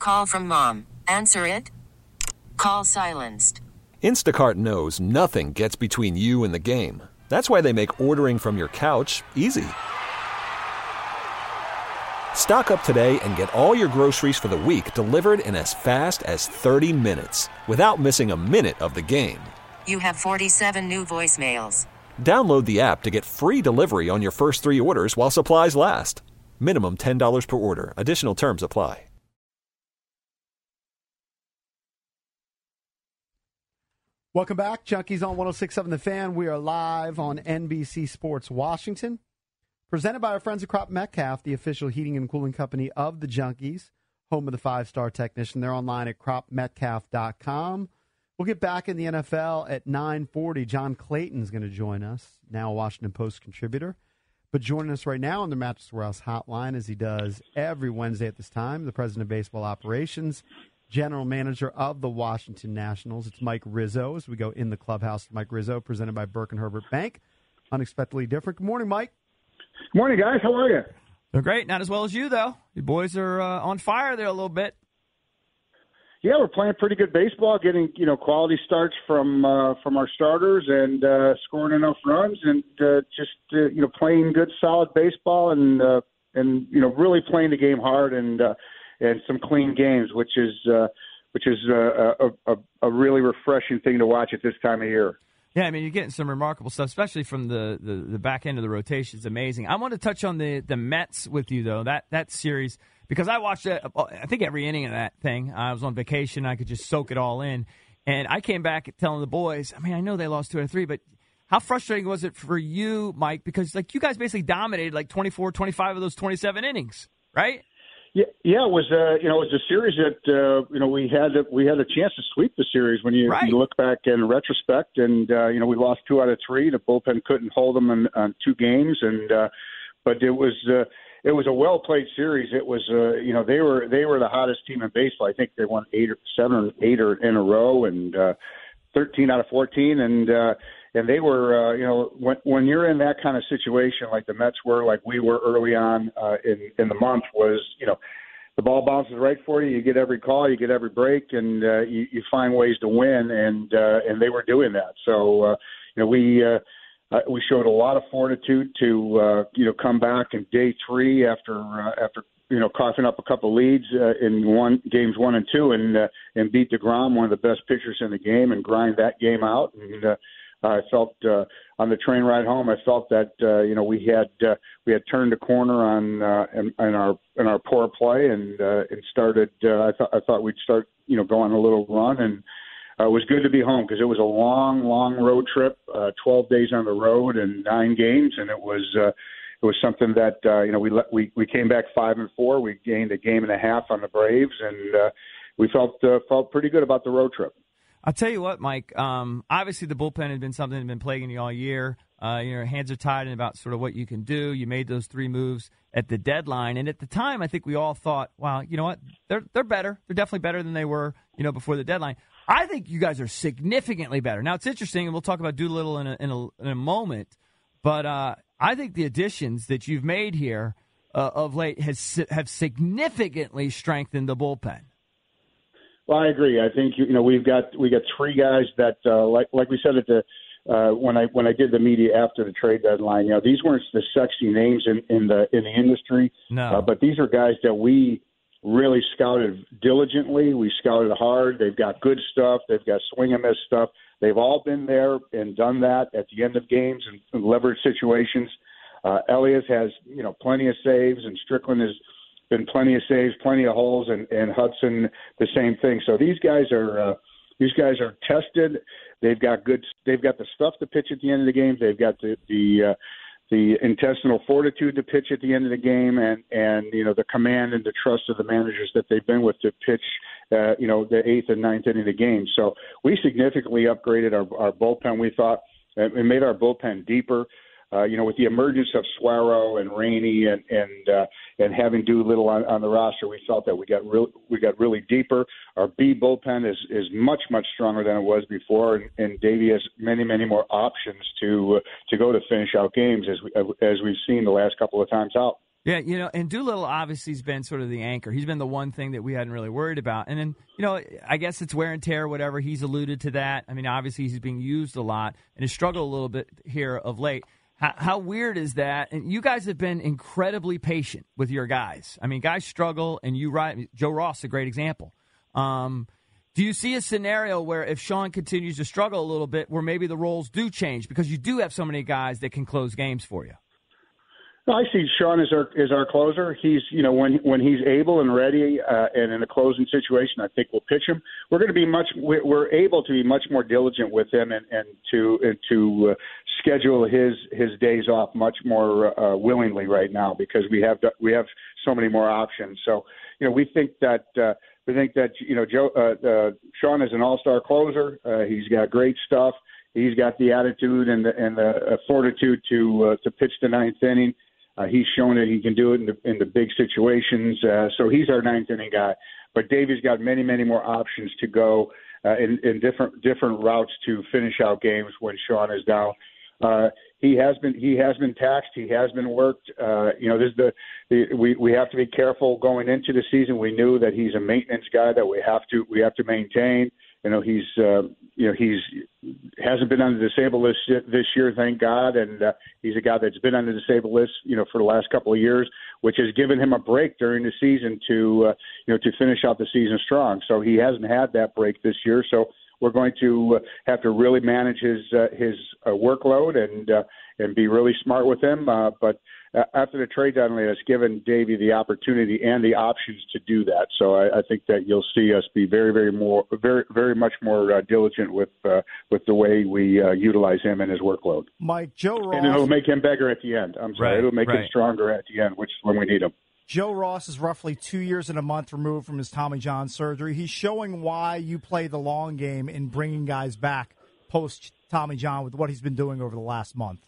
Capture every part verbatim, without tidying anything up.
Call from mom. Answer it. Call silenced. Instacart knows nothing gets between you and the game. That's why they make ordering from your couch easy. Stock up today and get all your groceries for the week delivered in as fast as thirty minutes without missing a minute of the game. You have forty-seven new voicemails. Download the app to get free delivery on your first three orders while supplies last. Minimum ten dollars per order. Additional terms apply. Welcome back. Junkies on one oh six point seven The Fan. We are live on N B C Sports Washington. Presented by our friends at Crop Metcalf, the official heating and cooling company of the Junkies, home of the five-star technician. They're online at crop metcalf dot com. We'll get back in the N F L at nine forty. John Clayton's going to join us, now a Washington Post contributor. But joining us right now on the Mattress Warehouse hotline, as he does every Wednesday at this time, the president of baseball operations, general manager of the Washington Nationals. It's Mike Rizzo as we go in the clubhouse. Mike Rizzo, presented by Burke and Herbert Bank. Unexpectedly different. Good morning, Mike. Good morning, guys. How are you? They're great. Not as well as you, though. You boys are uh, on fire there a little bit. Yeah, we're playing pretty good baseball, getting you know quality starts from uh, from our starters and uh, scoring enough runs, and uh, just uh, you know playing good, solid baseball, and uh, and you know really playing the game hard and uh, and some clean games, which is uh, which is uh, a, a, a really refreshing thing to watch at this time of year. Yeah, I mean, you're getting some remarkable stuff, especially from the, the, the back end of the rotation. It's amazing. I want to touch on the, the Mets with you, though, that that series, because I watched, it, I think, every inning of that thing. I was on vacation. I could just soak it all in. And I came back telling the boys, I mean, I know they lost two out of three, but how frustrating was it for you, Mike? Because, like, you guys basically dominated, like, twenty-four, twenty-five of those twenty-seven innings, right? Yeah, yeah, it was uh, you know it was a series that uh, you know we had we had a chance to sweep the series when you, right. you look back in retrospect, and uh, you know we lost two out of three. The bullpen couldn't hold them on, on two games, and uh, but it was uh, it was a well played series. It was uh, you know they were they were the hottest team in baseball. I think they won eight or seven or eight or in a row, and uh, thirteen out of fourteen, and uh, and they were uh, you know when when you're in that kind of situation like the Mets were, like we were early on uh, in in the month, was you know. The ball bounces right for you. You get every call, you get every break, and uh, you, you find ways to win. And uh, and they were doing that. So uh, you know we uh, uh, we showed a lot of fortitude to uh, you know come back in day three after uh, after you know coughing up a couple leads uh, in one games one and two, and uh, and beat DeGrom, one of the best pitchers in the game, and grind that game out. And uh, I felt uh, on the train ride home, I felt that uh, you know we had uh, we had turned a corner on uh, in, in our in our poor play, and uh, and started. Uh, I thought I thought we'd start you know go on a little run, and uh, it was good to be home because it was a long, long road trip, uh, twelve days on the road and nine games, and it was uh, it was something that uh, you know we let, we we came back five and four. We gained a game and a half on the Braves, and uh, we felt uh, felt pretty good about the road trip. I'll tell you what, Mike, um, obviously the bullpen had been something that had been plaguing you all year. Uh, your hands are tied in about sort of what you can do. You made those three moves at the deadline. And at the time, I think we all thought, wow, you know what? They're they're better. They're definitely better than they were, you know, before the deadline. I think you guys are significantly better. Now, it's interesting, and we'll talk about Doolittle in a, in a, in a moment, but uh, I think the additions that you've made here uh, of late has have significantly strengthened the bullpen. Well, I agree. I think you know we've got we got three guys that uh, like like we said at the uh, when I when I did the media after the trade deadline. You know, these weren't the sexy names in, in the in the industry, no. uh, but these are guys that we really scouted diligently. We scouted hard. They've got good stuff. They've got swing and miss stuff. They've all been there and done that at the end of games and, and leverage situations. Uh, Elias has you know plenty of saves, and Strickland has been plenty of saves, plenty of holes, and, and Hudson the same thing. So these guys are uh, these guys are tested. They've got good. They've got the stuff to pitch at the end of the game. They've got the the uh, the intestinal fortitude to pitch at the end of the game, and and you know the command and the trust of the managers that they've been with to pitch. Uh, you know the eighth and ninth inning of the game. So we significantly upgraded our, our bullpen. We thought and made our bullpen deeper. Uh, you know, with the emergence of Suero and Rainey and and uh, and having Doolittle on, on the roster, we felt that we got real we got really deeper. Our B bullpen is, is much much stronger than it was before, and, and Davey has many many more options to uh, to go to finish out games as we as we've seen the last couple of times out. Yeah, you know, and Doolittle obviously has been sort of the anchor. He's been the one thing that we hadn't really worried about. And then, you know, I guess it's wear and tear, whatever. He's alluded to that. I mean, obviously he's being used a lot and has struggled a little bit here of late. How, how weird is that? And you guys have been incredibly patient with your guys. I mean, guys struggle, and you right. Joe Ross, a great example. Um, do you see a scenario where if Sean continues to struggle a little bit, where maybe the roles do change because you do have so many guys that can close games for you? I see Sean as our as our closer. He's you know when when he's able and ready uh, and in a closing situation, I think we'll pitch him. We're going to be much we're able to be much more diligent with him and, and to and to uh, schedule his his days off much more uh, willingly right now because we have we have so many more options. So you know we think that uh, we think that you know Joe uh, uh, Sean is an all-star closer. Uh, he's got great stuff. He's got the attitude and the and the uh, fortitude to uh, to pitch the ninth inning. Uh, he's shown that he can do it in the, in the big situations. Uh, so he's our ninth inning guy. But Davey's got many, many more options to go uh, in, in different different routes to finish out games when Sean is down. Uh, he has been he has been taxed. He has been worked. Uh, you know, this is the, the we we have to be careful going into the season. We knew that he's a maintenance guy that we have to we have to maintain. You know, he's uh, you know he's hasn't been on the disabled list this year, thank God, and uh, he's a guy that's been on the disabled list, you know, for the last couple of years, which has given him a break during the season to uh, you know to finish out the season strong. So he hasn't had that break this year. So we're going to uh, have to really manage his uh, his uh, workload and uh, and be really smart with him. Uh, but uh, after the trade deadline, it's given Davey the opportunity and the options to do that. So I, I think that you'll see us be very, very more, very, very much more uh, diligent with uh, with the way we uh, utilize him and his workload. Mike, Joe Ross, and it'll make him bigger at the end. I'm sorry, right, it'll make right. him stronger at the end, which is when we need him. Joe Ross is roughly two years and a month removed from his Tommy John surgery. He's showing why you play the long game in bringing guys back post Tommy John with what he's been doing over the last month.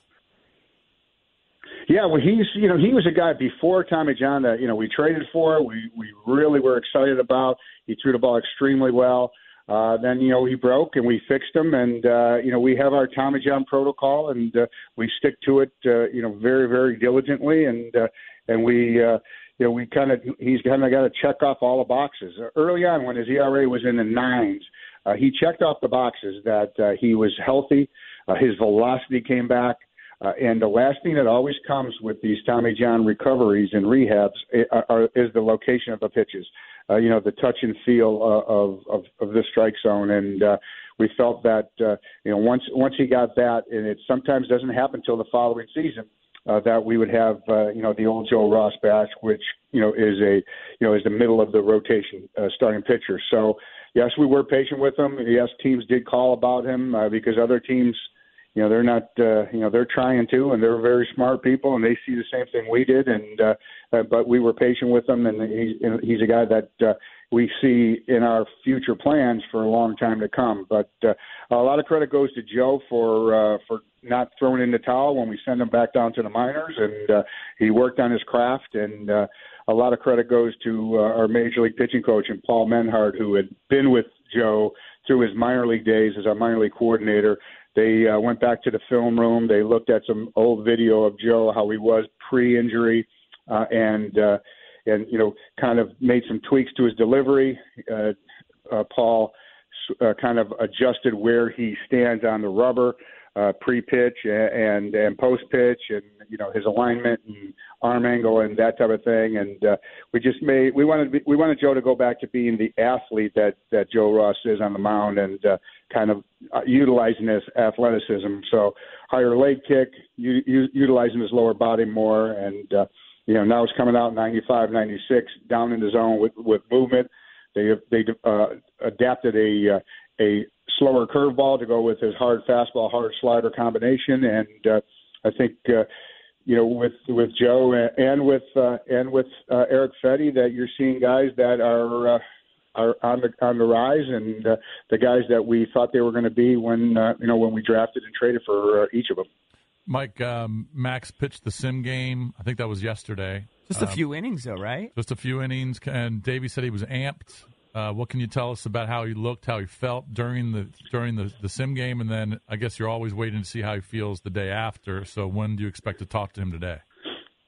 Yeah, well, he's you know he was a guy before Tommy John that you know we traded for. We we really were excited about. He threw the ball extremely well. Uh, then you know he broke and we fixed him, and uh, you know we have our Tommy John protocol, and uh, we stick to it. Uh, you know very very diligently, and uh, and we. Uh, You know, we kind of he's kind of got to check off all the boxes. Early on, when his E R A was in the nines, uh, he checked off the boxes that uh, he was healthy, uh, his velocity came back, uh, and the last thing that always comes with these Tommy John recoveries and rehabs are, are, is the location of the pitches. Uh, you know, the touch and feel uh, of, of of the strike zone, and uh, we felt that uh, you know once once he got that, and it sometimes doesn't happen until the following season. Uh, that we would have, uh, you know, the old Joe Ross batch, which, you know, is a, you know, is the middle of the rotation uh, starting pitcher. So, yes, we were patient with him. Yes, teams did call about him uh, because other teams, you know, they're not, uh, you know, they're trying to, and they're very smart people, and they see the same thing we did. And uh, uh, but we were patient with him, and he's, he's a guy that uh, we see in our future plans for a long time to come. But uh, a lot of credit goes to Joe for uh, for. not throwing in the towel when we send him back down to the minors, and uh, he worked on his craft, and uh, a lot of credit goes to uh, our major league pitching coach and Paul Menhard, who had been with Joe through his minor league days as our minor league coordinator. They uh, went back to the film room. They looked at some old video of Joe, how he was pre-injury, uh, and uh, and you know kind of made some tweaks to his delivery. Uh, uh, Paul uh, kind of adjusted where he stands on the rubber. Uh, pre-pitch and and post-pitch, and you know his alignment and arm angle and that type of thing. And uh, we just made we wanted to be, we wanted Joe to go back to being the athlete that, that Joe Ross is on the mound, and uh, kind of uh, utilizing his athleticism. So higher leg kick, u- u- utilizing his lower body more, and uh, you know now it's coming out ninety-five, ninety-six down in the zone with, with movement. They they uh, adapted a uh, a slower curveball to go with his hard fastball, hard slider combination, and uh, I think uh, you know with with Joe and with uh, and with uh, Eric Fetty that you're seeing guys that are uh, are on the on the rise, and uh, the guys that we thought they were going to be when uh, you know when we drafted and traded for uh, each of them. Mike, um, Max pitched the sim game. I think that was yesterday. Just a um, few innings, though, right? Just a few innings, and Davey said he was amped. Uh, what can you tell us about how he looked, how he felt during the during the, the sim game, and then I guess you're always waiting to see how he feels the day after. So when do you expect to talk to him today?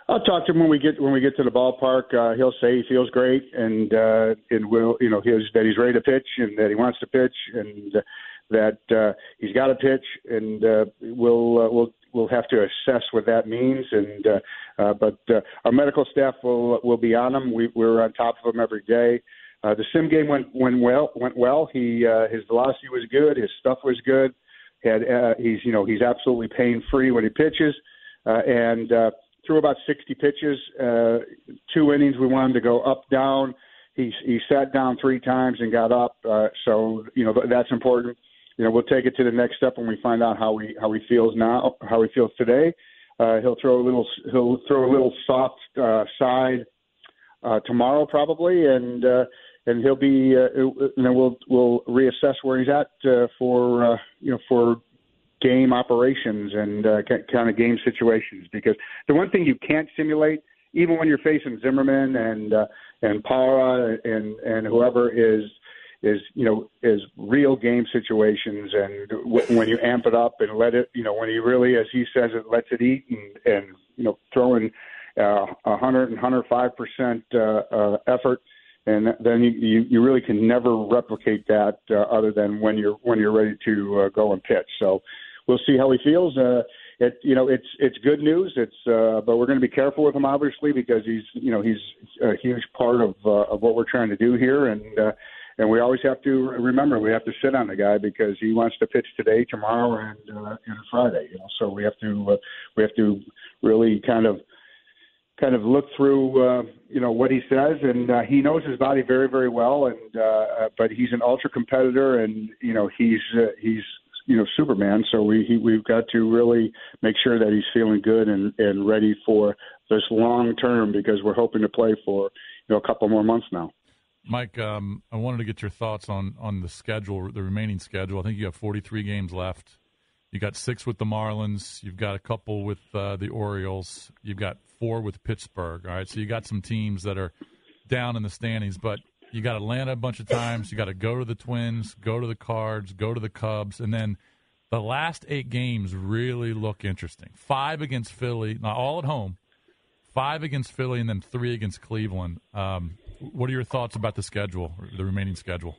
I'll talk to him when we get when we get to the ballpark. Uh, he'll say he feels great, and uh, and will you know his, that he's ready to pitch, and that he wants to pitch, and uh, that uh, he's got to pitch, and uh, we'll uh, we'll we'll have to assess what that means. And uh, uh, but uh, our medical staff will will be on him. We, we're on top of him every day. Uh, the sim game went went well. Went well. He uh, his velocity was good. His stuff was good. Had uh, he's you know he's absolutely pain free when he pitches, uh, and uh, threw about sixty pitches, uh, two innings. We wanted him to go up down. He he sat down three times and got up. Uh, so you know that's important. You know we'll take it to the next step when we find out how he how he feels now, how he feels today. Uh, he'll throw a little he'll throw a little soft uh, side uh, tomorrow probably, and. Uh, And he'll be, uh, you know, we'll we'll reassess where he's at uh, for, uh, you know, for game operations and uh, kind of game situations. Because the one thing you can't simulate, even when you're facing Zimmerman and uh, and Para and and whoever is is you know is real game situations. And w- when you amp it up and let it, you know, when he really, as he says, it lets it eat and and you know throwing uh, one hundred and one hundred five percent uh, uh, effort. And then you, you, you really can never replicate that uh, other than when you're when you're ready to uh, go and pitch. So we'll see how he feels. Uh, it you know it's it's good news. It's uh, but we're going to be careful with him obviously because he's you know he's a huge part of uh, of what we're trying to do here. And uh, and we always have to remember we have to sit on the guy because he wants to pitch today, tomorrow, and uh, and Friday. You know, so we have to uh, we have to really kind of. kind of look through, uh, you know, what he says, and uh, he knows his body very, very well. And uh, but he's an ultra competitor, and you know, he's uh, he's you know Superman. So we he, we've got to really make sure that he's feeling good and, and ready for this long term because we're hoping to play for you know a couple more months now. Mike, um, I wanted to get your thoughts on on the schedule, the remaining schedule. I think you have forty-three games left. You got six with the Marlins. You've got a couple with uh, the Orioles. You've got four with Pittsburgh. All right, so you got some teams that are down in the standings, but you got Atlanta a bunch of times. You got to go to the Twins, go to the Cards, go to the Cubs, and then the last eight games really look interesting. Five against Philly, not all at home. Five against Philly, and then three against Cleveland. Um, what are your thoughts about the schedule, the remaining schedule?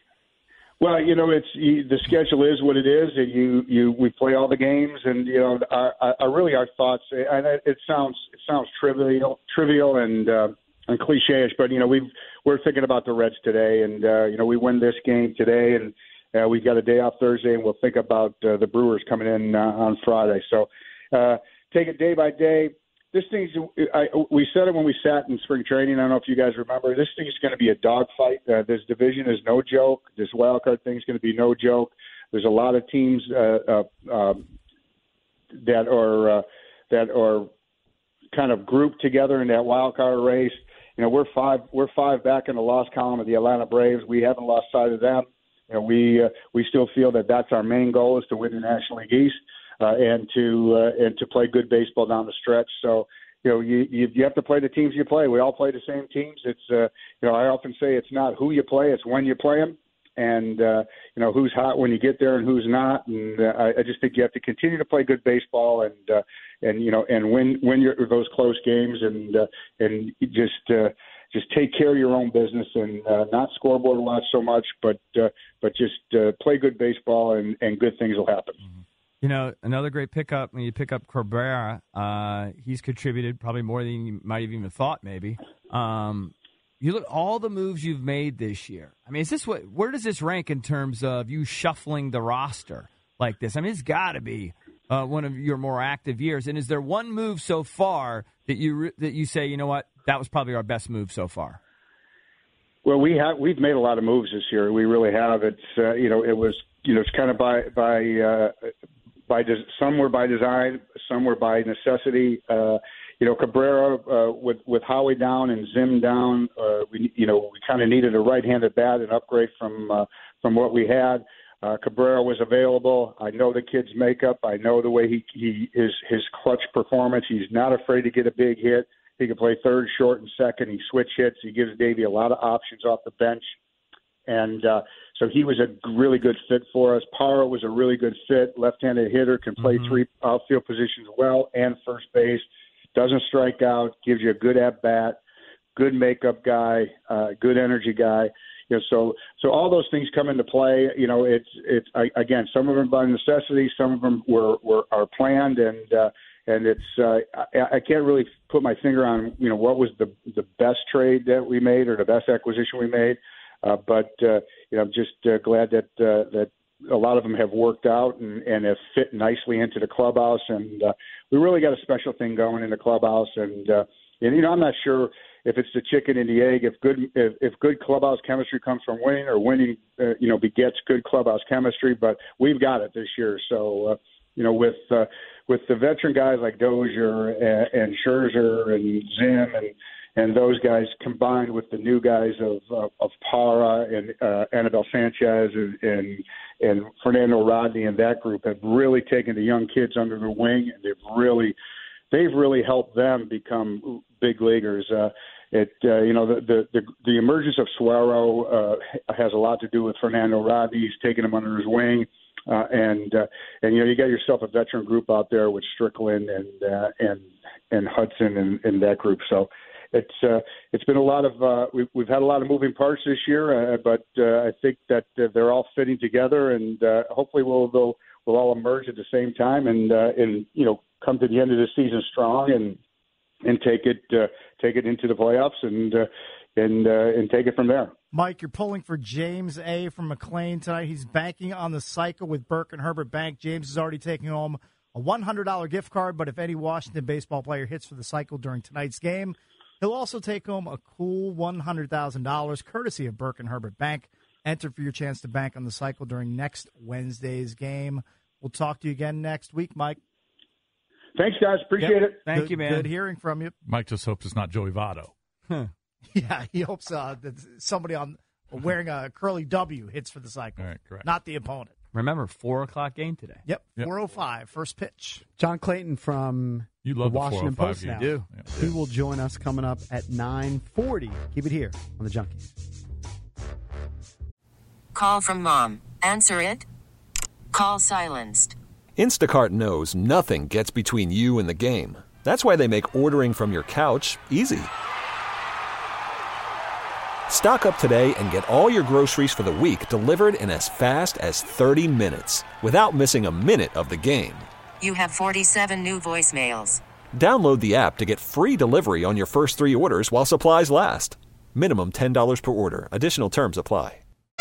Well, you know, it's you, the schedule is what it is. And you, you, we play all the games, and you know, our, our really our thoughts. And it sounds, it sounds trivial, trivial, and uh, and cliche-ish, but you know, we've we're thinking about the Reds today, and uh, you know, we win this game today, and uh, we've got a day off Thursday, and we'll think about uh, the Brewers coming in uh, on Friday. So, uh, take it day by day. This thing's, I, we said it when we sat in spring training. I don't know if you guys remember. This thing is going to be a dogfight. Uh, this division is no joke. This wild card thing is going to be no joke. There's a lot of teams uh, uh, uh, that are uh, that are kind of grouped together in that wild card race. You know, we're five we're five back in the loss column of the Atlanta Braves. We haven't lost sight of them. You know, we uh, we still feel that that's our main goal is to win the National League East. Uh, and to uh, and to play good baseball down the stretch. So you know you, you you have to play the teams you play. We all play the same teams. It's uh, you know I often say it's not who you play, it's when you play them, and uh, you know who's hot when you get there and who's not. And uh, I, I just think you have to continue to play good baseball and uh, and you know and win win your, those close games and uh, and just. Uh, Just take care of your own business and uh, not scoreboard watch so much, but uh, but just uh, play good baseball and, and good things will happen. Mm-hmm. You know, another great pickup, when you pick up Cabrera, uh, he's contributed probably more than you might have even thought maybe. Um, you look all the moves you've made this year. I mean, is this what? Where does this rank in terms of you shuffling the roster like this? I mean, it's got to be uh, one of your more active years. And is there one move so far that you that you say, you know what, that was probably our best move so far? Well, we have we've made a lot of moves this year. We really have. It's uh, you know it was you know it's kind of by by. Uh, By des- some were by design, some were by necessity. Uh, you know, Cabrera uh, with with Howie down and Zim down. Uh, we you know we kind of needed a right-handed bat, an upgrade from uh, from what we had. Uh, Cabrera was available. I know the kid's makeup. I know the way he he his his clutch performance. He's not afraid to get a big hit. He can play third, short, and second. He switch hits. He gives Davey a lot of options off the bench. And uh, so he was a really good fit for us. Parra was a really good fit, left-handed hitter, can play mm-hmm. three outfield positions well and first base. doesn't strike out, gives you a good at bat, good makeup guy, uh, good energy guy. You know, so so all those things come into play. You know, it's it's I, again, some of them by necessity, some of them were, were are planned, and uh, and it's uh, I, I can't really put my finger on you know what was the the best trade that we made or the best acquisition we made, uh, but uh, you know I'm just uh, glad that uh, that a lot of them have worked out and, and have fit nicely into the clubhouse, and uh, we really got a special thing going in the clubhouse, and uh, and you know I'm not sure if it's the chicken and the egg, if good if, if good clubhouse chemistry comes from winning, or winning, uh, you know, begets good clubhouse chemistry. But we've got it this year. So, uh, you know, with uh, with the veteran guys like Dozier and, and Scherzer and Zim and and those guys combined with the new guys of of, of Parra and uh, Anibal Sanchez and, and and Fernando Rodney and that group have really taken the young kids under their wing, and they've really they've really helped them become big leaguers. Uh, It uh, you know the, the the the emergence of Suero uh, has a lot to do with Fernando Rodney. He's taken him under his wing, uh, and uh, and you know you got yourself a veteran group out there with Strickland and uh, and and Hudson and, and that group. So it's uh, it's been a lot of uh, we've we've had a lot of moving parts this year, uh, but uh, I think that uh, they're all fitting together, and uh, hopefully we'll we'll we'll all emerge at the same time and uh, and you know come to the end of the season strong and. and take it uh, take it into the playoffs and uh, and uh, and take it from there. Mike, you're pulling for James A. from McLean tonight. He's banking on the cycle with Burke and Herbert Bank. James is already taking home a one hundred dollars gift card, but if any Washington baseball player hits for the cycle during tonight's game, he'll also take home a cool one hundred thousand dollars courtesy of Burke and Herbert Bank. Enter for your chance to bank on the cycle during next Wednesday's game. We'll talk to you again next week, Mike. Thanks, guys. Appreciate Yep. it. Thank good, you, man. Good hearing from you. Mike just hopes it's not Joey Votto. Huh. Yeah, he hopes uh, that somebody on wearing a curly W hits for the cycle. All right, correct. Not the opponent. Remember, four o'clock game today. Yep, Yep. four oh five, first pitch. John Clayton from You love the the Washington four oh five Post game. now. You do. Yeah. He will join us coming up at nine forty. Keep it here on the Junkies. Call from mom. Answer it. Call silenced. Instacart knows nothing gets between you and the game. That's why they make ordering from your couch easy. Stock up today and get all your groceries for the week delivered in as fast as thirty minutes without missing a minute of the game. You have forty-seven new voicemails. Download the app to get free delivery on your first three orders while supplies last. Minimum ten dollars per order. Additional terms apply.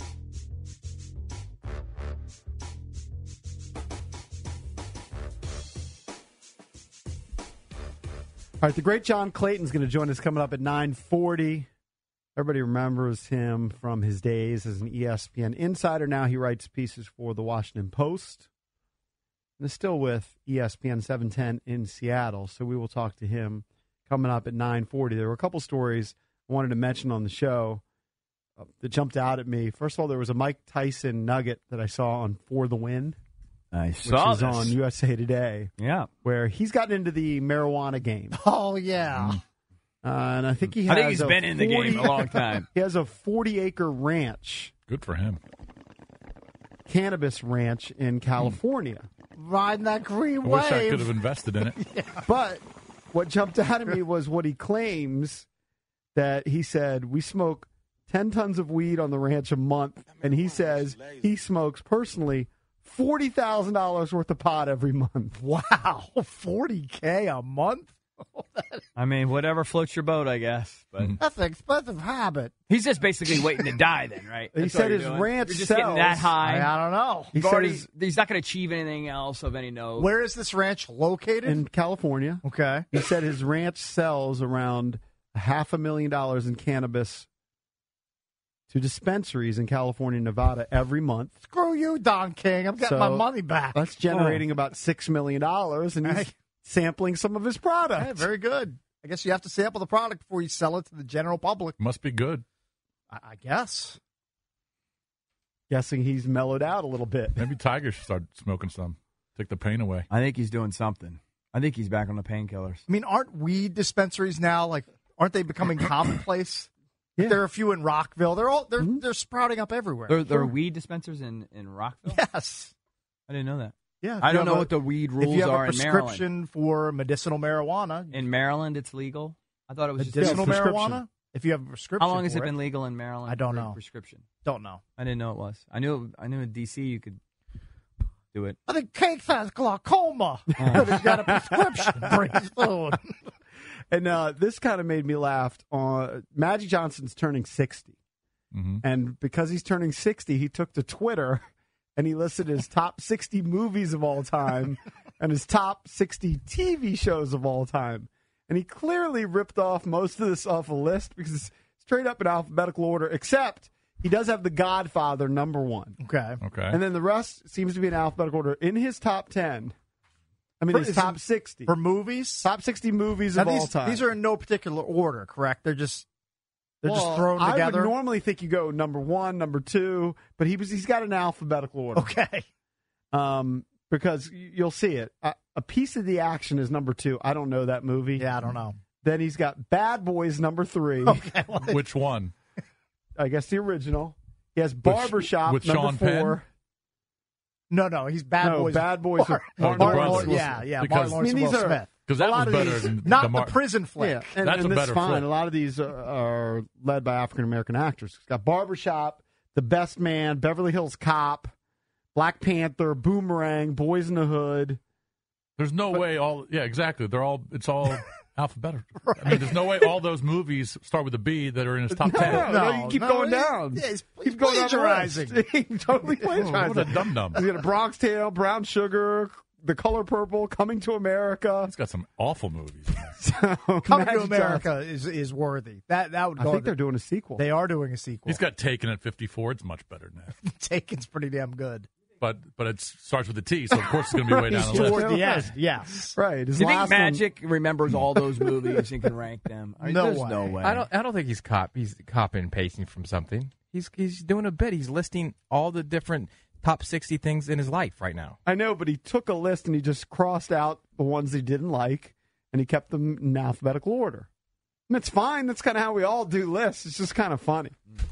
All right, the great John Clayton's going to join us coming up at nine forty. Everybody remembers him from his days as an E S P N insider. Now he writes pieces for the Washington Post and is still with E S P N seven ten in Seattle. So we will talk to him coming up at nine forty. There were a couple stories I wanted to mention on the show uh, that jumped out at me. First of all, there was a Mike Tyson nugget that I saw on For the Win, I which saw is this. on U S A Today, Yeah. where he's gotten into the marijuana game. Oh, yeah. Uh, and I think he has I think he's a been in the game a long time. He has a forty-acre ranch, Good for him. cannabis ranch in California. Riding that green I wish I wave. could have invested in it. But what jumped out at me was what he claims that he said, we smoke ten tons of weed on the ranch a month, and he says he smokes personally forty thousand dollars worth of pot every month. Wow, forty K a month? I mean, whatever floats your boat, I guess. But That's an expensive habit. he's just basically waiting to die then, right? He That's said what you're his doing. ranch You're just getting that sells- high. I, I don't know. He You've already- says he's not going to achieve anything else of any note. Where is this ranch located? in California, okay. he said his ranch sells around half a million dollars in cannabis to dispensaries in California and Nevada every month. Screw you, Don King. I'm getting So, my money back. That's generating about six million dollars, and he's Hey. sampling some of his product. Hey, very good. I guess you have to sample the product before you sell it to the general public. Must be good. I, I guess. Guessing he's mellowed out a little bit. Maybe Tiger should start smoking some. Take the pain away. I think he's doing something. I think he's back on the painkillers. I mean, aren't weed dispensaries now, like, aren't they becoming commonplace? Yeah. There are a few in Rockville. They're all they're Mhm. they're sprouting up everywhere. There, there are weed dispensers in, in Rockville? Yes. I didn't know that. Yeah, if I you don't have know a- what the weed If rules you have are a in Maryland. prescription for medicinal marijuana, In Maryland, it's legal. I thought it was medicinal just prescription. marijuana, if you have a prescription, How long has for it been legal in Maryland? I don't for know. Prescription. Don't know. I didn't know it was. I knew. I knew in D C you could do it. I think Cake has glaucoma. But he's got a prescription for his food. And uh, this kind of made me laugh. On Magic Johnson's turning sixty, Mm-hmm. and because he's turning sixty, he took to Twitter and he listed his top sixty movies of all time and his top sixty T V shows of all time. And he clearly ripped off most of this off a list because it's straight up in alphabetical order, except he does have The Godfather number one. Okay. Okay. And then the rest seems to be in alphabetical order. In his top ten, I mean, For- his is top it- sixty. For movies? Top sixty movies Now of all these, time. these are in no particular order, correct? They're just they're Well, just thrown I together. would normally think you go number one, number two, but he was he's got an alphabetical order. Okay. Um, because y- you'll see it. A, a Piece of the Action is number two. I don't know that movie. Yeah, I don't know. Then he's got Bad Boys number three. Okay. Well, Which one? I guess the original. He has Barbershop with number Sean four. Penn? no, no, he's Bad no, Boys. Bad Boys. Martin, are Oh, the Martin, brothers. Lawrence- yeah, yeah. Because- Martin Lawrence I mean, and these Will are- Smith. Because A that lot was of better these- than Not the, the, Mar- prison flick. Yeah, and, That's and a that's better fine. flick. A lot of these are, are led by African American actors. It's got Barbershop, The Best Man, Beverly Hills Cop, Black Panther, Boomerang, Boys in the Hood. There's no way all. Yeah, exactly. They're all. It's all alphabetical. I mean, there's no way all those movies start with a B that are in his top No, ten. no, No, you keep no, going he- down. yeah, he's- keep he's going down the plagiarizing. list. He totally plagiarizing. What a dum dum. He's got a Bronx Tale, Brown Sugar, The Color Purple, Coming to America. He's got some awful movies. So, Coming Magic to America is is worthy. That that would Johnson. go. I think they're doing a sequel. They are doing a sequel. He's got Taken at fifty-four. It's much better than that. Taken's pretty damn good. But but it starts with a T, so of course it's going to be way down the Toward list. the end, yes. right. His Do you think last one- Magic remembers all those movies and can rank them? I mean, No there's way. no way. I don't. I don't think he's cop. He's copy and pasting from something. He's he's doing a bit. He's listing all the different top sixty things in his life right now. I know, but he took a list and he just crossed out the ones he didn't like, and he kept them in alphabetical order. And it's fine. That's kind of how we all do lists. It's just kind of funny.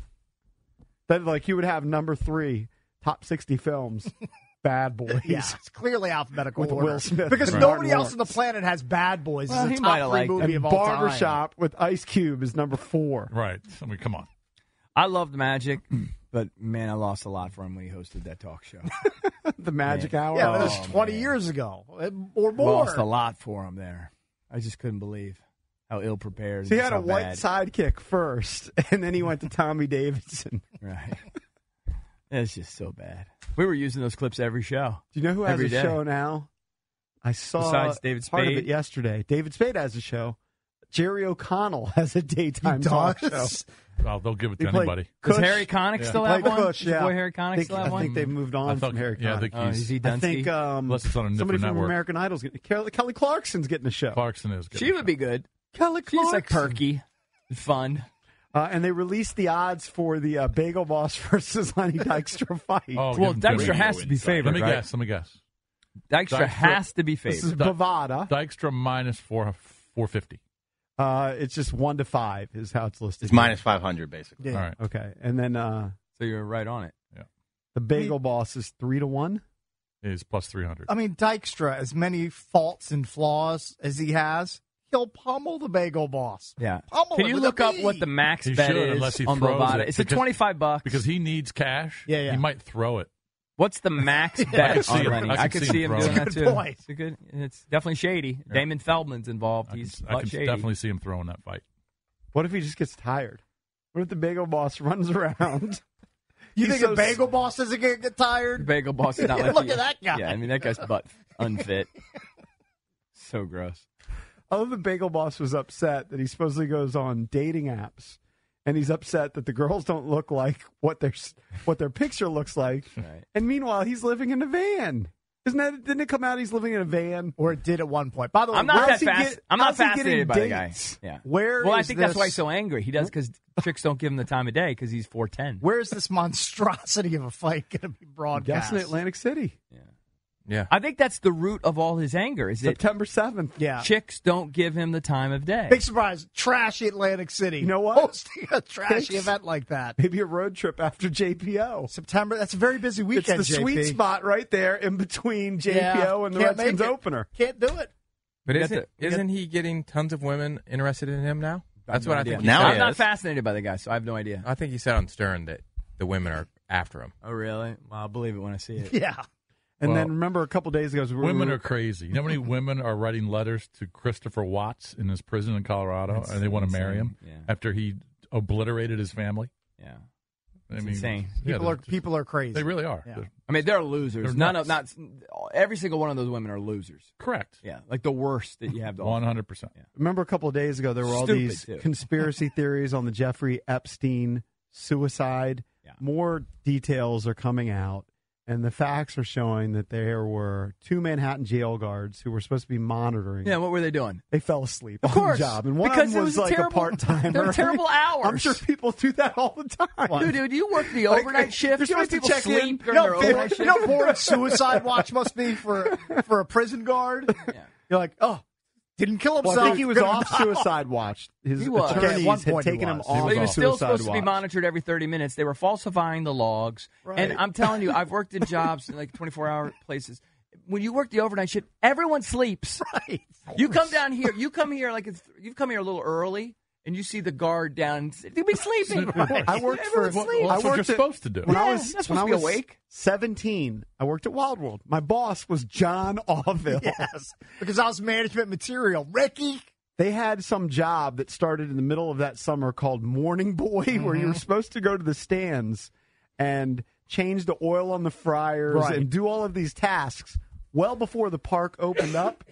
That like you would have number three, top sixty films, Bad Boys. Yeah, it's clearly alphabetical With order. Will Smith because and nobody Martin else on the Lawrence. planet has Bad Boys. Well, it's he a might top have three liked it. movie And of all time. Barbershop with Ice Cube is number four. Right. I mean, come on. I loved Magic, but man, I lost a lot for him when he hosted that talk show. The Magic Hour. Yeah, that was Oh, twenty man. years ago or more. Lost a lot for him there. I just couldn't believe how ill prepared. So he had a white bad. sidekick first, and then he went to Tommy Davidson. Right. It's just so bad. We were using those clips every show. Do you know who has Every a day. show now? I saw Besides David part of Spade? it yesterday. David Spade has a show. Jerry O'Connell has a daytime He talk show. does. Well, they'll give it to He played anybody. Does Kush. Harry Connick Yeah. still He have played one? Kush, Does your yeah. boy Harry Connick I think, still have I one? think they've moved I on thought- from Harry yeah, I Connick. think Oh, he's, is he I done? think um, Unless it's on a different somebody from network. American Idol's getting Kelly, Kelly Clarkson's getting a show. Clarkson is good. She would be good. Kelly She's Clarkson. like perky and fun. Uh, and they released the odds for the uh, Bagel Boss versus Lenny Dykstra fight. Oh, Well, give him Dykstra credit. has to be favored, Let me right? guess. Let me guess. Dykstra Dykstra- has to be This is favored. Bovada. Dykstra minus four four fifty. Uh, it's just one to five is how it's listed. It's minus five hundred, basically. Yeah. All right. Okay, and then uh, So you're right on it. the Bagel Boss is three to one. Is plus three hundred. I mean, Dykstra, as many faults and flaws as he has, he'll pummel the Bagel Boss. Yeah. Pummel Can him you with a look up B. what the max He bet should, is unless he on throws Bovada? it, It's a because- twenty-five bucks. Because he needs cash. Yeah, yeah. He might throw it. What's the max I could bet see on him- Lenny? I I could could see see him him throwing doing it. that Good too. point. It's a good. It's definitely shady. Yeah. Damon Feldman's involved. I He's can, butt I can shady. definitely see him throwing that fight. What if he just gets tired? What if the Bagel Boss runs around? You He's think so a Bagel Boss isn't going to get The tired? Bagel Boss is not Yeah, like look you. at that guy. Yeah, I mean that guy's butt unfit. So gross. I love the Bagel Boss was upset that he supposedly goes on dating apps, and he's upset that the girls don't look like what their what their picture looks like. Right. And meanwhile, he's living in a van. Isn't that? Didn't it come out he's living in a van? Or it did at one point. By the way, I'm not How's that he fast. get- I'm not how's he fascinated by getting the guy. dates? Yeah. Where well, I is think that's why this- he's so angry. He does because chicks don't give him the time of day because he's four ten. where's this monstrosity of a fight going to be I'm broadcast? guessing Atlantic City. Yeah. Yeah. I think that's the root of all his anger. Is that September seventh. Yeah. chicks don't give him the time of day. Big surprise. Trashy Atlantic City. You know what? Hosting a trashy Thanks. event like that. Maybe a road trip after J P O. September. That's a very busy weekend, It's the J P. sweet spot right there in between J P O Yeah, and the can't Redskins make it. opener. Can't do it. But We got isn't, the- we got- isn't he getting tons of women interested in him now? That's what I think. he Now said. I'm he not is. fascinated by the guy, so I have no idea. I think he said on Stern that the women are after him. Oh, really? Well, I'll believe it when I see it. Yeah. And Well, then remember a couple days ago, we were, Women are crazy. You know how many women are writing letters to Christopher Watts in his prison in Colorado, That's and they want to marry him insane. Yeah. after he obliterated his family? Yeah. I It's mean, insane. yeah, People are they're- people are crazy. They really are. Yeah. They're- I mean, they're losers. They're None of not nuts. every single one of those women are losers. Correct. Yeah, like the worst that you have to offer. One hundred percent. remember a couple of days ago there were all Stupid, these too. conspiracy theories on the Jeffrey Epstein suicide. Yeah. More details are coming out, and the facts are showing that there were two Manhattan jail guards who were supposed to be monitoring. Yeah, what were they doing? They fell asleep Of on course, the job, and one because of them it was, was a like terrible- a part timer. they were terrible hours. I'm sure people do that all the time. Dude, dude, you work the Like, overnight shift. you're You know supposed to people check in. sleep You during know, their how boring- overnight shift. you know how boring suicide watch must be for for a prison guard? Yeah. You're like, oh, didn't kill Well, himself. I think he was Gonna off die. suicide watch. His He was. attorneys Okay, at one had point he taken him was. off. He But he was of still suicide supposed to be watch. monitored every thirty minutes. They were falsifying the logs. Right. And I'm telling you, I've worked in jobs in like twenty-four hour places. When you work the overnight shift, everyone sleeps. Right. You come down here, you come here like it's, you've come here a little early, and you see the guard down. They'll be sleeping. Right. I worked for. Everyone Well, sleeps. that's I what you're worked at- supposed to do. When I Yeah, was you're not when I supposed to be was awake. seventeen, I worked at Wild World. My boss was John Allville. Yes, because I was management material. Ricky. They had some job that started in the middle of that summer called Morning Boy, where you were supposed to go to the stands and change the oil on the fryers Right. and do all of these tasks well before the park opened up.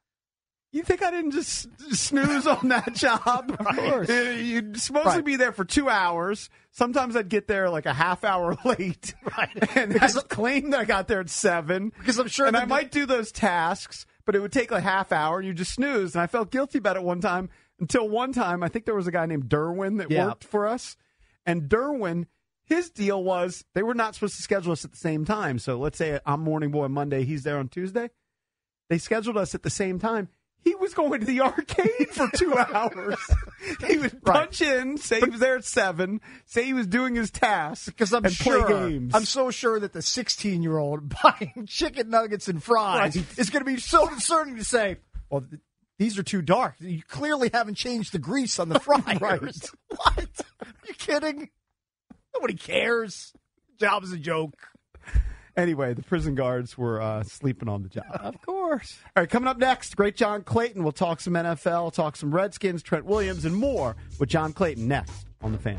You think I didn't just snooze on that job? Of course. You're supposed to Right. be there for two hours. Sometimes I'd get there like a half hour late. Right. And Because- I'd claim that I got there at seven. Because I'm sure And the- I might do those tasks, but it would take like a half hour and you just snooze. And I felt guilty about it one time until one time, I think there was a guy named Derwin that Yeah. worked for us. And Derwin, his deal was they were not supposed to schedule us at the same time. So let's say I'm Morning Boy Monday, he's there on Tuesday. They scheduled us at the same time. He was going to the arcade for two hours. He would punch in, say he was there at seven, say he was doing his tasks, Because I'm and sure, play games. I'm so sure that the sixteen-year-old buying chicken nuggets and fries Right. is going to be so discerning to say, well, th- these are too dark. You clearly haven't changed the grease on the fryers. Right. What? Are you kidding? Nobody cares. Job's a joke. Anyway, the prison guards were uh, sleeping on the job. Of course. All right, coming up next, great John Clayton. We'll talk some N F L, talk some Redskins, Trent Williams, and more with John Clayton next on The Fan.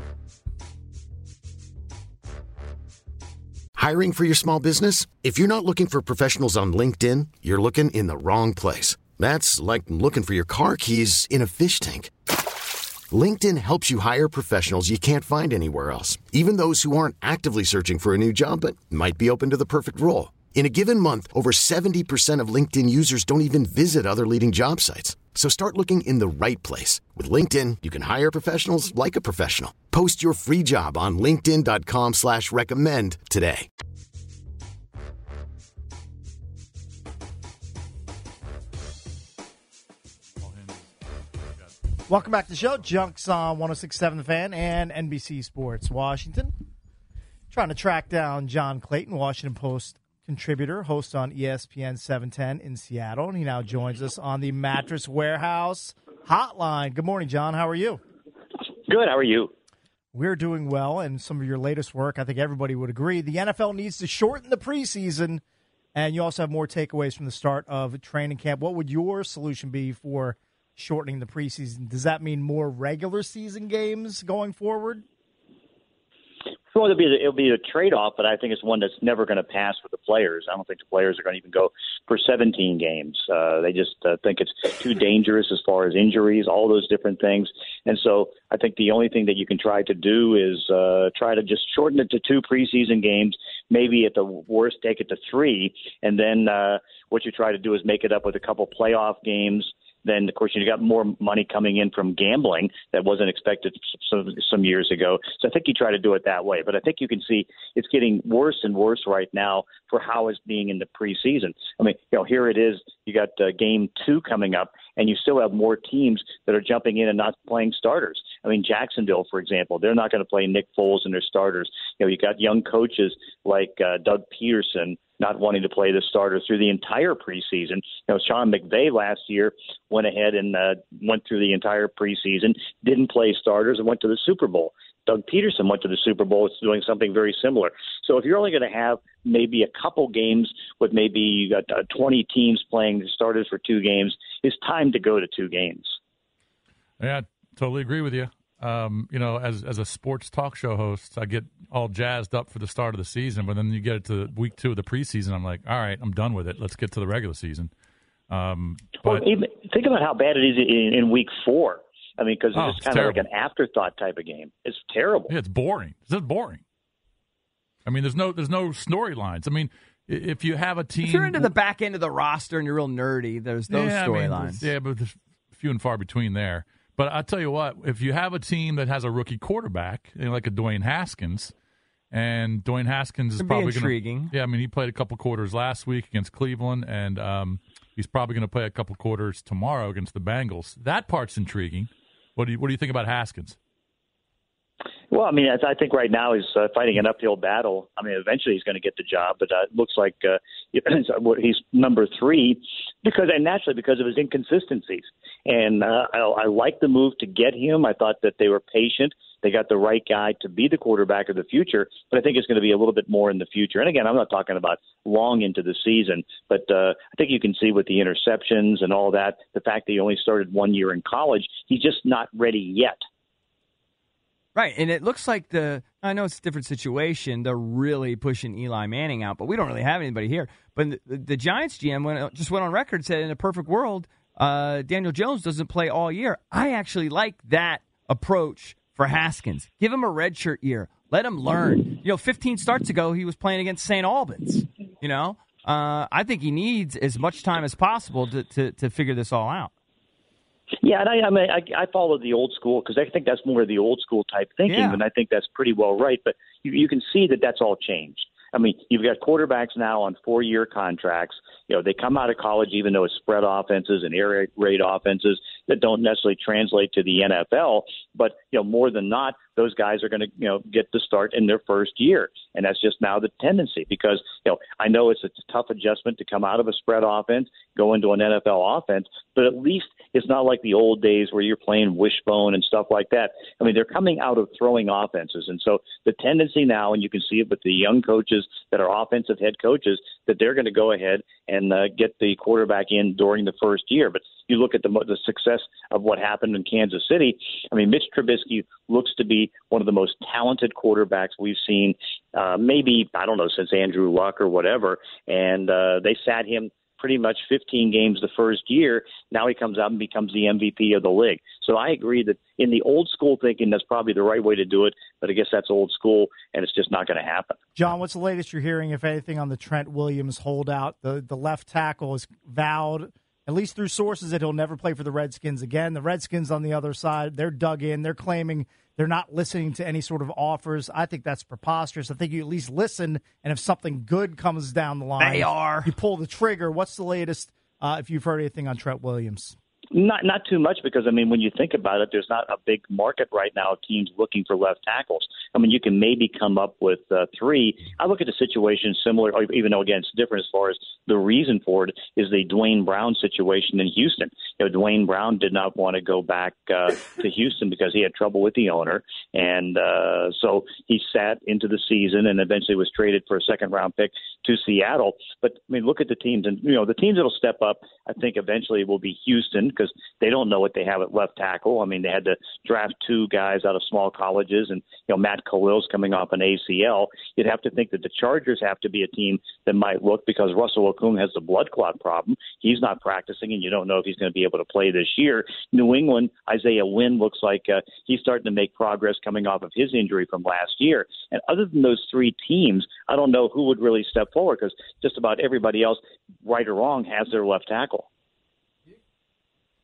Hiring for your small business? If you're not looking for professionals on LinkedIn, you're looking in the wrong place. That's like looking for your car keys in a fish tank. LinkedIn helps you hire professionals you can't find anywhere else, even those who aren't actively searching for a new job but might be open to the perfect role. In a given month, over seventy percent of LinkedIn users don't even visit other leading job sites. So start looking in the right place. With LinkedIn, you can hire professionals like a professional. Post your free job on linkedin.com slash recommend today. Welcome back to the show. Junks on one oh six point seven The Fan and N B C Sports Washington. Trying to track down John Clayton, Washington Post contributor, host on E S P N seven ten in Seattle, and he now joins us on the Mattress Warehouse hotline. Good morning, John. How are you? Good. How are you? We're doing well, and some of your latest work, I think everybody would agree, the N F L needs to shorten the preseason, and you also have more takeaways from the start of training camp. What would your solution be for shortening the preseason? Does that mean more regular season games going forward? Well, it'll be it'll be a trade-off, but I think it's one that's never going to pass for the players. I don't think the players are going to even go for seventeen games. Uh, they just uh, think it's too dangerous as far as injuries, all those different things. And so I think the only thing that you can try to do is uh, try to just shorten it to two preseason games, maybe at the worst take it to three, and then uh, what you try to do is make it up with a couple playoff games then, of course, you got more money coming in from gambling that wasn't expected some, some years ago. So I think you try to do it that way. But I think you can see it's getting worse and worse right now for how it's being in the preseason. I mean, you know, here it is. You got uh, game two coming up, and you still have more teams that are jumping in and not playing starters. I mean, Jacksonville, for example, they're not going to play Nick Foles and their starters. You know, you got young coaches like uh, Doug Peterson not wanting to play the starters through the entire preseason. You know, Sean McVay last year went ahead and uh, went through the entire preseason, didn't play starters, and went to the Super Bowl. Doug Peterson went to the Super Bowl. It's doing something very similar. So if you're only going to have maybe a couple games with maybe you got uh, twenty teams playing the starters for two games, it's time to go to two games. Yeah, totally agree with you. Um, you know, as as a sports talk show host, I get all jazzed up for the start of the season, but then you get it to week two of the preseason, I'm like, all right, I'm done with it. Let's get to the regular season. Um, but, well, even, think about how bad it is in, in week four. I mean, because oh, it's it's kind terrible. of like an afterthought type of game. It's terrible. Yeah, it's boring. It's just boring. I mean, there's no there's no storylines. I mean, if you have a team, if you're into the back end of the roster and you're real nerdy, there's those yeah, storylines. I mean, yeah, but there's few and far between there. But I'll tell you what, if you have a team that has a rookie quarterback, you know, like a Dwayne Haskins, and Dwayne Haskins is It'd probably be intriguing. Gonna, yeah, I mean, he played a couple quarters last week against Cleveland, and um, he's probably going to play a couple quarters tomorrow against the Bengals. That part's intriguing. What do you What do you think about Haskins? Well, I mean, I think right now he's uh, fighting an uphill battle. I mean, eventually he's going to get the job, but uh, it looks like uh, he's number three because, and naturally because of his inconsistencies. And uh, I, I like the move to get him. I thought that they were patient. They got the right guy to be the quarterback of the future, but I think it's going to be a little bit more in the future. And again, I'm not talking about long into the season, but uh, I think you can see with the interceptions and all that, the fact that he only started one year in college, he's just not ready yet. Right, and it looks like the – I know it's a different situation. They're really pushing Eli Manning out, but we don't really have anybody here. But the, the Giants G M went, just went on record and said in a perfect world, uh, Daniel Jones doesn't play all year. I actually like that approach for Haskins. Give him a redshirt year. Let him learn. You know, fifteen starts ago, he was playing against Saint Albans. You know, uh, I think he needs as much time as possible to, to, to figure this all out. Yeah, and I, I mean, I, I follow the old school because I think that's more the old school type thinking, yeah. and I think that's pretty well right. But you, you can see that that's all changed. I mean, you've got quarterbacks now on four-year contracts. You know, they come out of college even though it's spread offenses and air raid offenses that don't necessarily translate to the N F L. But, you know, more than not, those guys are going to, you know, get to start in their first year. And that's just now the tendency because, you know, I know it's a tough adjustment to come out of a spread offense, go into an N F L offense, but at least it's not like the old days where you're playing wishbone and stuff like that. I mean, they're coming out of throwing offenses. And so the tendency now, and you can see it with the young coaches that are offensive head coaches, that they're going to go ahead and uh, get the quarterback in during the first year. But you look at the, the success of what happened in Kansas City. I mean, Mitch Trubisky looks to be one of the most talented quarterbacks we've seen, uh, maybe, I don't know, since Andrew Luck or whatever. And uh, they sat him pretty much fifteen games the first year. Now he comes out and becomes the M V P of the league. So I agree that in the old school thinking, that's probably the right way to do it. But I guess that's old school, and it's just not going to happen. John, what's the latest you're hearing, if anything, on the Trent Williams holdout? The, the left tackle is vowed, at least through sources, that he'll never play for the Redskins again. The Redskins on the other side, they're dug in. They're claiming they're not listening to any sort of offers. I think that's preposterous. I think you at least listen, and if something good comes down the line, they are. You pull the trigger. What's the latest, uh, if you've heard anything on Trent Williams? Not not too much because, I mean, when you think about it, there's not a big market right now of teams looking for left tackles. I mean, you can maybe come up with uh, three. I look at the situation similar, even though, again, it's different as far as the reason for it is the Dwayne Brown situation in Houston. You know, Dwayne Brown did not want to go back uh, to Houston because he had trouble with the owner. And uh, so he sat into the season and eventually was traded for a second-round pick to Seattle. But, I mean, look at the teams. And, you know, the teams that will step up, I think, eventually will be Houston because they don't know what they have at left tackle. I mean, they had to draft two guys out of small colleges, and, you know, Matt Khalil's coming off an A C L. You'd have to think that the Chargers have to be a team that might look because Russell Okung has the blood clot problem. He's not practicing, and you don't know if he's going to be able to play this year. New England, Isaiah Wynn looks like uh, he's starting to make progress coming off of his injury from last year. And other than those three teams, I don't know who would really step forward because just about everybody else, right or wrong, has their left tackle.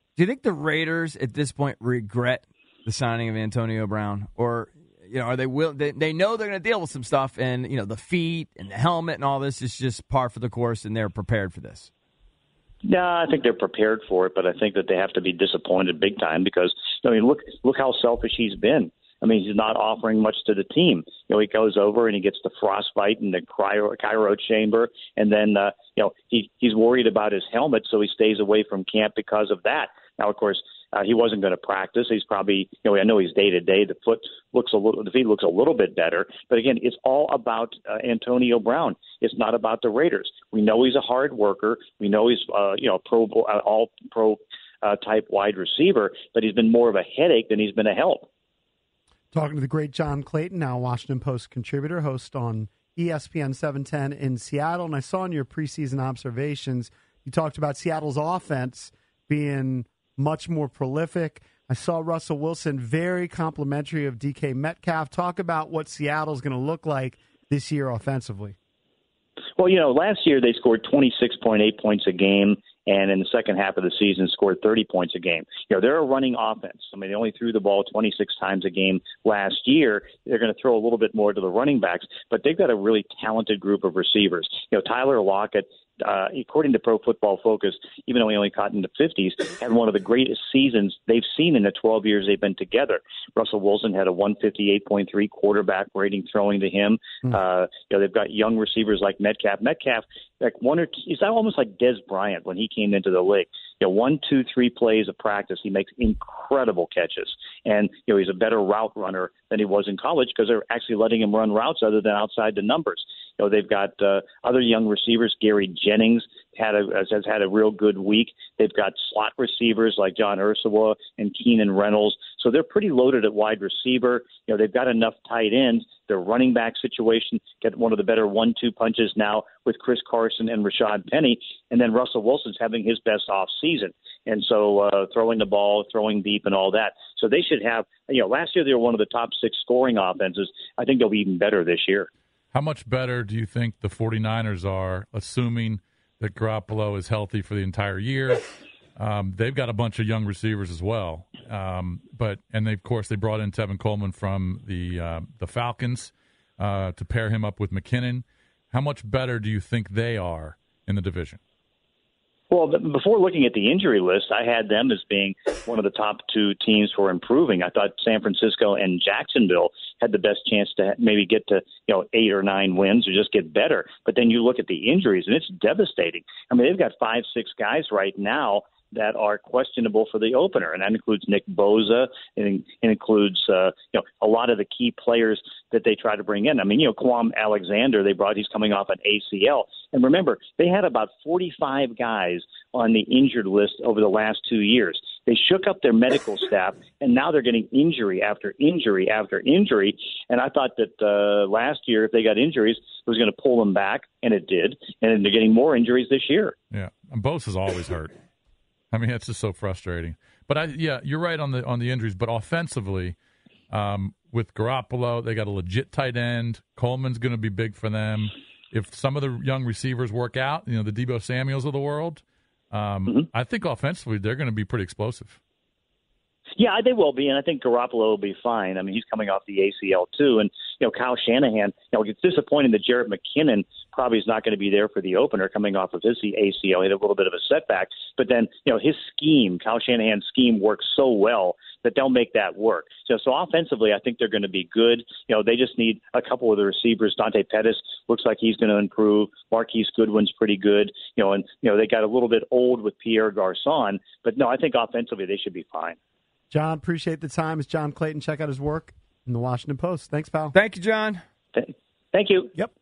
Do you think the Raiders at this point regret the signing of Antonio Brown, or you know, are they will they, they know they're going to deal with some stuff, and you know, the feet and the helmet and all this is just par for the course, and they're prepared for this? No, I think they're prepared for it, but I think that they have to be disappointed big time because I mean, look look how selfish he's been. I mean, he's not offering much to the team. You know, he goes over and he gets the frostbite in the cryo, cryo chamber, and then uh, you know he he's worried about his helmet, so he stays away from camp because of that. Now, of course, uh, he wasn't going to practice. He's probably, you know, I know he's day to day. The foot looks a little, the feet looks a little bit better, but again, it's all about uh, Antonio Brown. It's not about the Raiders. We know he's a hard worker. We know he's, uh, you know, pro, uh, all pro uh, type wide receiver, but he's been more of a headache than he's been a help. Talking to the great John Clayton, now Washington Post contributor, host on E S P N seven ten in Seattle. And I saw in your preseason observations, you talked about Seattle's offense being much more prolific. I saw Russell Wilson very complimentary of D K Metcalf. Talk about what Seattle's going to look like this year offensively. Well, you know, last year they scored twenty-six point eight points a game, and in the second half of the season scored thirty points a game. You know, they're a running offense. I mean, they only threw the ball twenty-six times a game last year. They're going to throw a little bit more to the running backs, but they've got a really talented group of receivers. You know, Tyler Lockett, uh, according to Pro Football Focus, even though he only caught in the fifties, had one of the greatest seasons they've seen in the twelve years they've been together. Russell Wilson had a one fifty-eight point three quarterback rating throwing to him. Mm. Uh, you know, they've got young receivers like Metcalf. Metcalf, like one or two, he's almost like Des Bryant when he came into the league. You know, one, two, three plays of practice, he makes incredible catches. And, you know, he's a better route runner than he was in college because they're actually letting him run routes other than outside the numbers. You know, they've got uh, other young receivers. Gary Jennings had a, has had a real good week. They've got slot receivers like John Ursula and Keenan Reynolds. So they're pretty loaded at wide receiver. You know, they've got enough tight ends. Their running back situation, get one of the better one two punches now with Chris Carson and Rashad Penny. And then Russell Wilson's having his best off season. And so uh, throwing the ball, throwing deep and all that. So they should have, you know, last year they were one of the top six scoring offenses. I think they'll be even better this year. How much better do you think the 49ers are, assuming that Garoppolo is healthy for the entire year? Um, they've got a bunch of young receivers as well, um, but and they, of course they brought in Tevin Coleman from the uh, the Falcons uh, to pair him up with McKinnon. How much better do you think they are in the division? Well, before looking at the injury list, I had them as being one of the top two teams for improving. I thought San Francisco and Jacksonville had the best chance to maybe get to, you know, eight or nine wins or just get better. But then you look at the injuries, and it's devastating. I mean, they've got five, six guys right now that are questionable for the opener, and that includes Nick Bosa, and it includes uh, you know, a lot of the key players that they try to bring in. I mean, you know, Kwame Alexander, they brought, he's coming off an A C L. And remember, they had about forty-five guys on the injured list over the last two years. They shook up their medical staff, and now they're getting injury after injury after injury. And I thought that uh, last year, if they got injuries, it was going to pull them back, and it did. And they're getting more injuries this year. Yeah, and Bosa's always hurt. I mean, it's just so frustrating. But I, yeah, you're right on the on the injuries. But offensively, um, with Garoppolo, they got a legit tight end. Coleman's going to be big for them. If some of the young receivers work out, you know, the Deebo Samuels of the world, um, mm-hmm. I think offensively they're going to be pretty explosive. Yeah, they will be, and I think Garoppolo will be fine. I mean, he's coming off the A C L too, and you know, Kyle Shanahan. You know, it's disappointing that Jarrett McKinnon probably is not going to be there for the opener, coming off of his A C L. He had a little bit of a setback, but then you know, his scheme, Kyle Shanahan's scheme, works so well that they'll make that work. So, so offensively, I think they're going to be good. You know, they just need a couple of the receivers. Dante Pettis looks like he's going to improve. Marquise Goodwin's pretty good. You know, and you know, they got a little bit old with Pierre Garçon, but no, I think offensively they should be fine. John, appreciate the time. It's John Clayton. Check out his work in the Washington Post. Thanks, pal. Thank you, John. Thank you. Yep.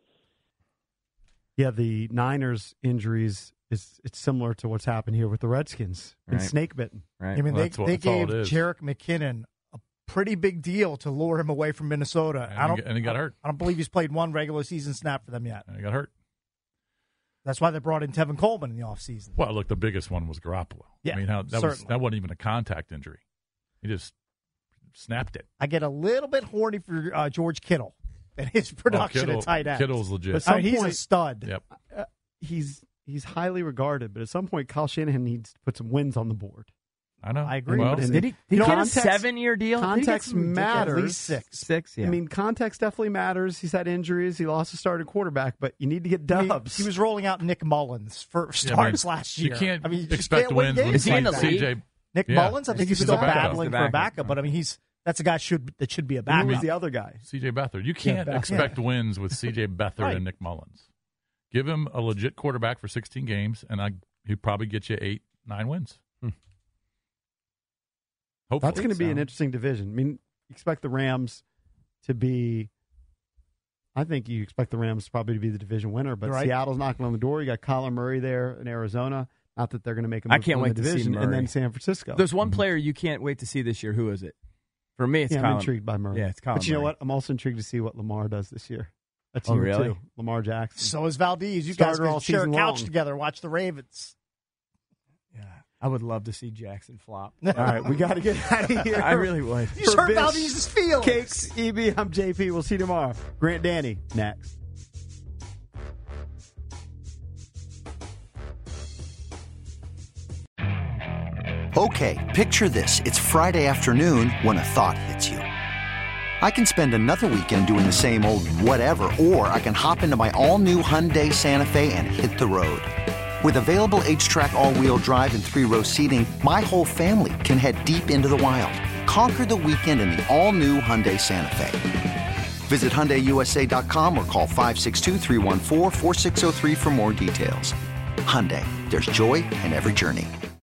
Yeah, the Niners injuries is it's similar to what's happened here with the Redskins. Been Right. snake bitten. Right. I mean, Well, they, that's what- they that's all gave it is. Jerick McKinnon a pretty big deal to lure him away from Minnesota. And I he don't, got- and he got hurt. I don't believe he's played one regular season snap for them yet. And he got hurt. That's why they brought in Tevin Coleman in the offseason. Well, look, the biggest one was Garoppolo. Yeah, I mean, how, that was certainly. that wasn't even a contact injury. He just snapped it. I get a little bit horny for uh, George Kittle and his production Well, Kittle, at tight end. Kittle's legit. But I mean, some he's point- a stud. Yep. Uh, he's he's highly regarded, but at some point, Kyle Shanahan needs to put some wins on the board. I know. I agree. Well, Did he, did he You know, get context- a seven-year deal? Did he get Context some ridiculous- matters. At least six. Six, yeah. I mean, context definitely matters. He's had injuries. He lost a starting quarterback, but you need to get I mean, dubs. he was rolling out Nick Mullins for Yeah, starts I mean, last year. You can't I mean, you just expect can't win wins when games Is he in like the that. league? C J. Nick Yeah. Mullins, I think he's He's still a backup. battling He's a for a backup. backup, but I mean, he's that's a guy should that should be a Who backup. was the other guy? C J Beathard. You can't Beathard. expect wins with C J Beathard Right. and Nick Mullins. Give him a legit quarterback for sixteen games, and I, he'd probably get you eight, nine wins. Hmm. Hopefully. That's going to be so. an interesting division. I mean, expect the Rams to be. I think you expect the Rams probably to be the division winner, but Right. Seattle's knocking on the door. You got Kyler Murray there in Arizona. Not that they're going to make a move I can't from wait the to see division, and Murray. then San Francisco. There's one player you can't wait to see this year. Who is it? For me, it's yeah, Kyler. I'm intrigued by Murray. Yeah, it's Kyler But you know Murray. what? I'm also intrigued to see what Lamar does this year. That's Oh, year really? two. Lamar Jackson. So is Valdez. You Starter guys all can share a season couch long. together, watch the Ravens. Yeah, I would love to see Jackson flop. All right, we got to get out of here. I really would. You just For hurt Bish, Valdez's feelings. Cakes, E B, I'm J P. We'll see you tomorrow. Grant Danny, next. Okay, picture this. It's Friday afternoon when a thought hits you. I can spend another weekend doing the same old whatever, or I can hop into my all-new Hyundai Santa Fe and hit the road. With available H-Track all-wheel drive and three-row seating, my whole family can head deep into the wild. Conquer the weekend in the all-new Hyundai Santa Fe. Visit Hyundai U S A dot com or call five six two, three one four, four six zero three for more details. Hyundai, there's joy in every journey.